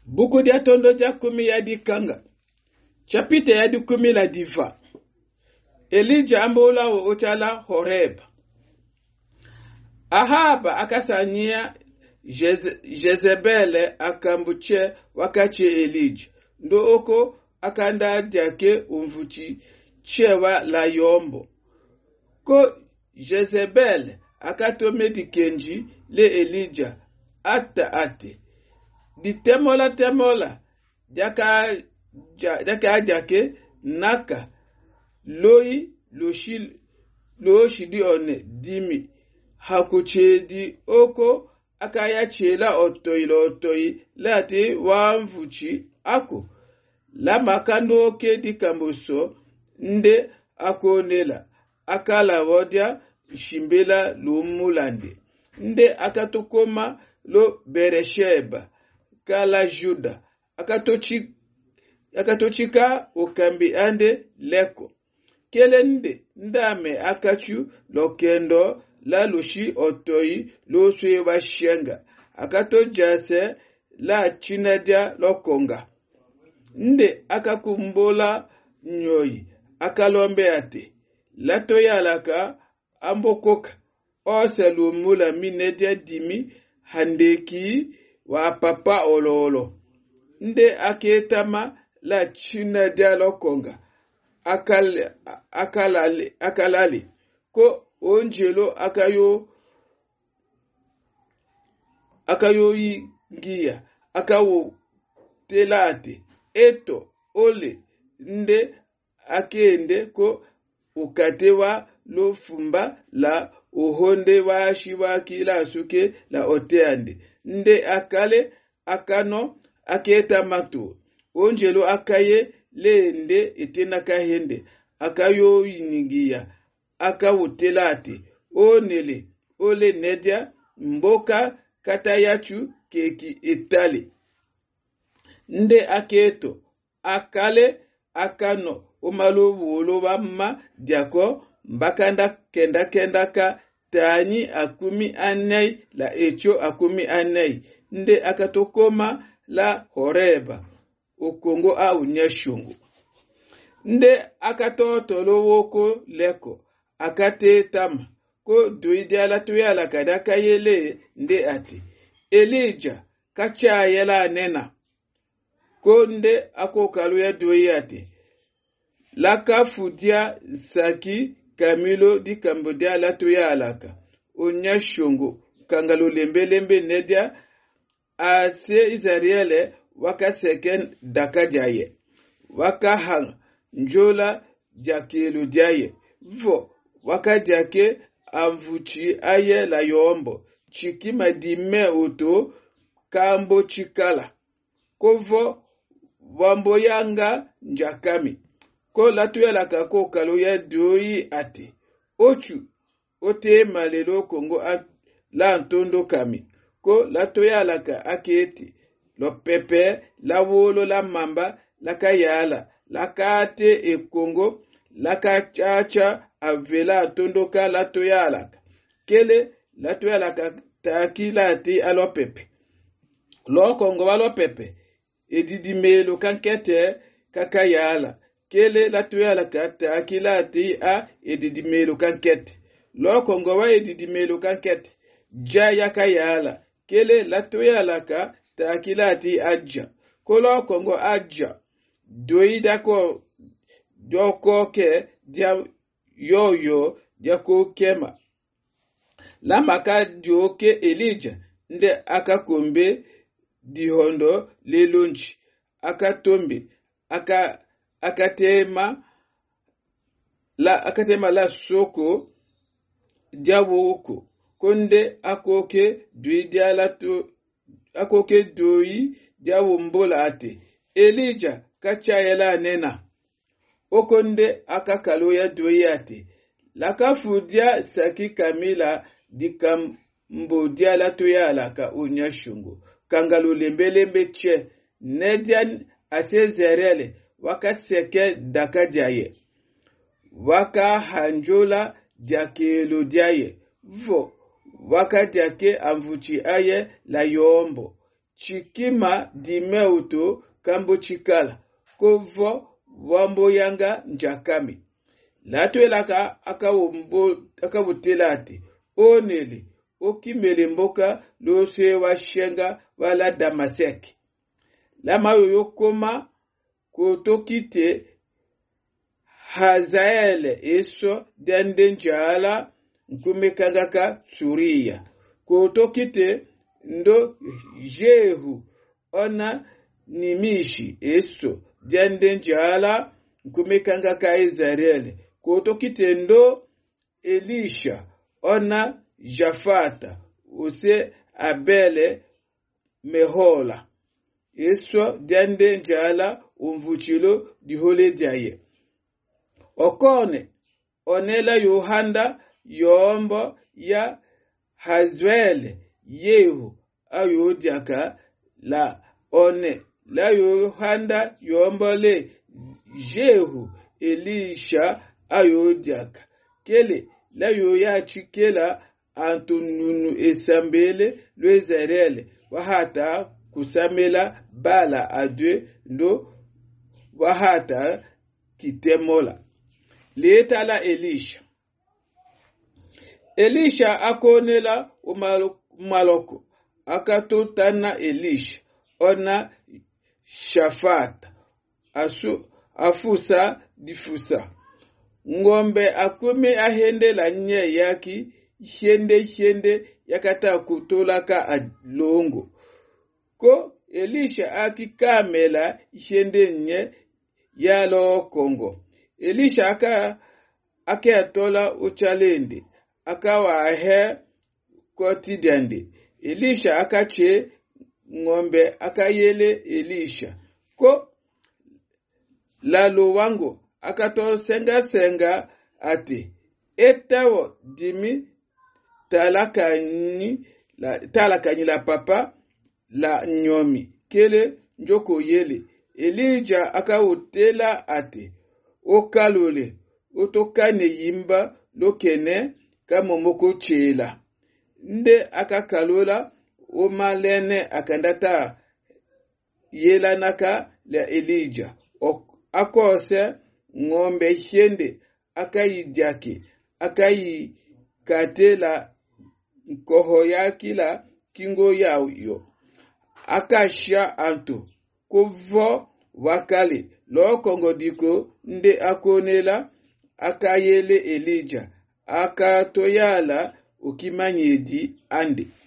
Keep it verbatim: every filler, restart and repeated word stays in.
Buku dia tondo dia kumi ya di kanga. Chapite ya di kumi la diva. Elijah ambola wa utala Horeb. Ahaba akasanyia Jeze, Jezebele akambuche wakache Elijah. Ndo oko akanda diake umvuchi chewa la yombo. Ko Jezebele akatome di kenji le Elijah ata ate. Di temola temola diaka diaka diake naka loi loshi loshi di one dimi hakuche di oko akaya chela otoi lo otoi lati wamvuchi ako la makando ke di kamboso nde akonela akala wodia shimbela lumulande nde akatokoma lo Beresheba kala Juda akatochi akatochika ukambi ande leko kelende ndame akachu lokendo la lushi otoi lo sueva shenga akato jase la chinadia lokonga nde akakumbola nyoyi akalombe ate lato yalaka ambokoka oselu mula minedia dimi handeki wa papa ololo nde aketama la chinadia lokonga akal akalale akalale ko onjelo akayo akayo ngia akawo telate eto ole nde akende ko ukatewa lo fumba la uhonde wa shiwa kila suke la oteande nde akale akano aketa matu onjelo akaye lende etena kahende akayo yiningia akawutelate onele ole nedia mboka katayachu keki etale nde aketo akale akano omalo wolo wamma diako mbakanda kenda kenda ka tani akumi anei la echo akumi anei nde akatokoma la Horeba okongo au nyashungu nde akatotolo woko leko akate tama ko duidiala tuyala kadaka yele nde ate Elijah kacha yela nena ko nde akokalu ya duiyate laka fudia saki kamilo di kambodia la tuyala ka onya shongo kangalo lembe lembe nedia ase Israele waka seken daka diaye waka hang njola diakelu diaye vo waka diake amvuchi aye la yombo chikima dime uto kambo chikala kovo wambo yanga njakami ko latuya la kako kalo ya doi ate ochu ote malelo kongo at, la antondo kami ko latuya la ka aketi lo pepe la wolo la mamba la kayala la kate e kongo la kachacha avela tondoka la toyalaka kele la toyalaka takila ti alo pepe lo kongo alo pepe edidimelo kankete kakayala kele la toyalaka takila ti a edidimelo kankete lo kongo wa edidimelo kankete jaya kayala kele la toyalaka takila ti aja kolo kongo aja doida ko doko ke dia yoyo dia ko kema la maka dioke Elijah nde akakombe dihondo lelonji akatombe aka akatema la akatema la soko dia woko konde akoke dui dia la to akoke doi dia wombola ate Elijah kacha yela nena okonde akakalo ya doyate lakafudia saki kamila dikambo dia la toyala ka unyashungu kangalo lembe lembe che nedian asezerele waka seke daka diaye waka hanjola diakelo diaye vo waka diake amvuchi aye la yombo chikima dimeuto kambo chikala kovo wambo yanga njakami latwelaka akabutelati onele okimele mboka lose washenga wala Damaseki lama yoyokoma kotokite Hazaele eso dende njala nkume kangaka Suria kotokite ndo Jehu ona Nimishi eso dende njala nkume kangaka Israeli kotokite ndo Elisha ona Jafata use Abele Mehola eso dende njala umvuchilo dihole diaye okone onela Yohanda yombo ya Hazwele Yehu ayodiaka la one la Yohanda yombo le Jehu Elisha ayodiaka kele la yoya chikela antununu esambele lwezerele wahata kusamela bala adwe ndo wahata kitemola leta la Elisha Elisha akonela umaloko akatutana Elisha ona Shafata asu afusa difusa ngombe akume ahende la nye yaki hiende hiende yakata kutolaka alongo ko Elisha akikamela hiende nye yalo Kongo Elisha aka ake atola uchalende akawa ahe kotidiande Elisha akache ngombe akayele Elisha ko lalo wango akato senga senga ate etawo dimi talakani la talakani la papa la nyomi kele njoko yele Elija akawotela ate okalole otokane yimba lokene kamomoko chela nde akakalola omalene akandata yela naka la Elija akose ngombe hiende akayidiake akayi katela koho yakila kingo yao yo akasha anto kuvo wakale lo Kongo diko nde akonela akayele Elija akatoyala ukimanyedi ande